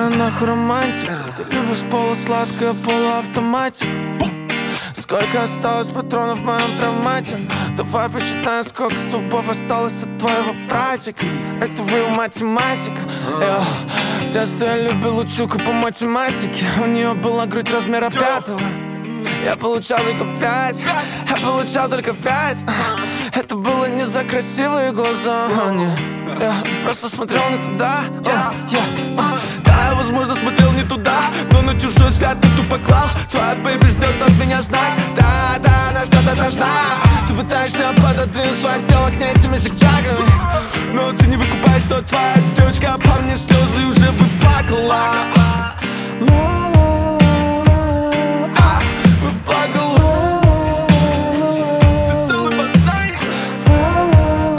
Какая нахуй романтика? Ты любишь полусладкое, полуавтоматик. Сколько осталось патронов в моем травмате? Давай посчитаем, сколько зубов осталось от твоего братика. Это real математика. В детстве я любил училку по математике. У нее была грудь размера 5. Я получал только 5. Я получал только 5. Это было не за красивые глаза. Я просто смотрел не туда. Да, я, возможно, смотрел не туда, но на чужой взгляд ты тупо клал. Твоя бэйби ждет от меня знак. Да, она ждет это знак. Ты пытаешься пододвинуть свое тело к ней этими зигзагами, но ты не выкупаешь, что твоя девочка по мне слезы уже выплакала.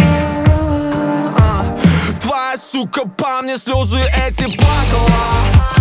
Сука, по мне слезы эти плакала.